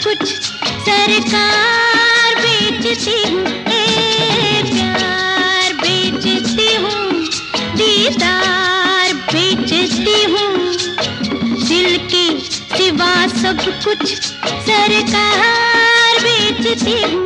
कुछ सरकार बेचती हूँ, प्यार बेचती हूँ, दीदार बेचती हूँ, दिल के सिवा सब कुछ सरकार बेचती हूँ।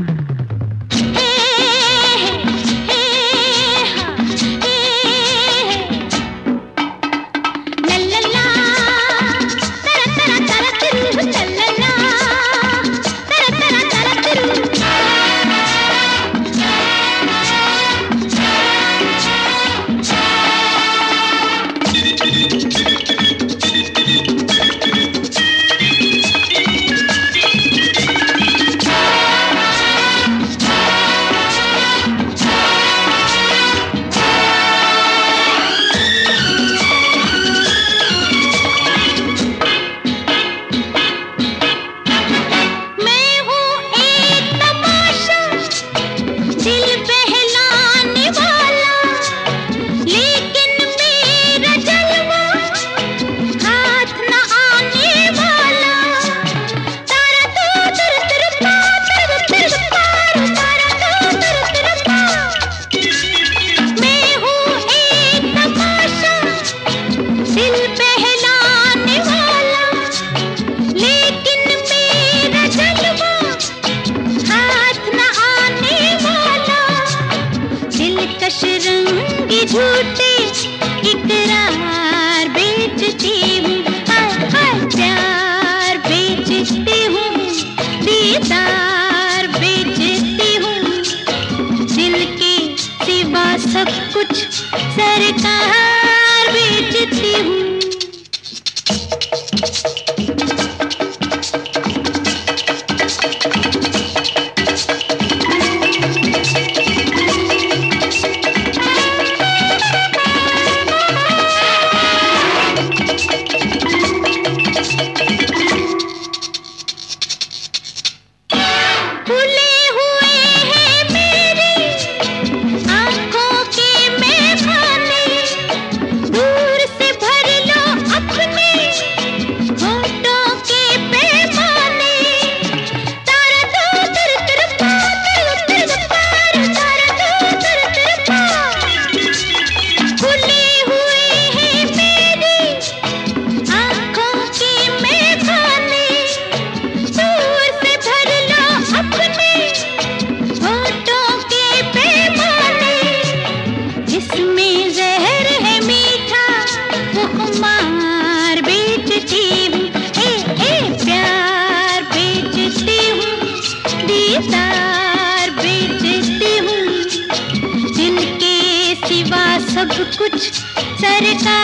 झूठे इकरार बेचती हूँ, प्यार बेचती हूँ, दीदार बेचती हूँ, दिल के सिवा सब कुछ सरकार बेचती हूँ। दीदार बेचती हूँ, दिल के सिवा सब कुछ सरकार